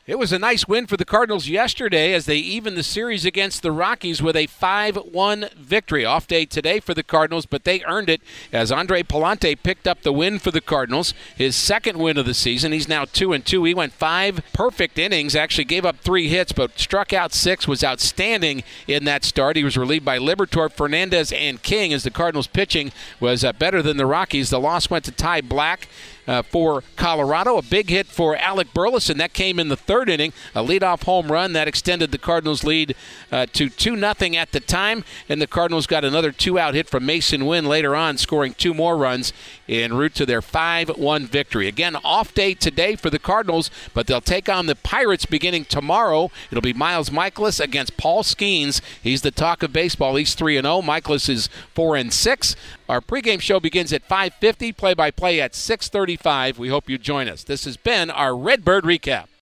It was a nice win for the Cardinals yesterday as they evened the series against the Rockies with a 5-1 victory. Off day today for the Cardinals, but they earned it as Andre Pallante picked up the win for the Cardinals, his second win of the season. He's now 2-2. He went 5 perfect innings, actually gave up 3 hits, but struck out 6, was outstanding in that start. He was relieved by Liberatore, Fernandez, and King as the Cardinals pitching was better than the Rockies. The loss went to Ty Blach for Colorado. A big hit for Alec Burleson. That came in the third inning. A leadoff home run that extended the Cardinals' lead to 2-0 at the time. And the Cardinals got another 2-out hit from Mason Wynn later on, scoring 2 more runs en route to their 5-1 victory. Again, off day today for the Cardinals, but they'll take on the Pirates beginning tomorrow. It'll be Miles Mikolas against Paul Skeens. He's the talk of baseball. He's 3-0. Mikolas is 4-6. Our pregame show begins at 5:50, play-by-play at 6:35. We hope you join us. This has been our Redbird Recap.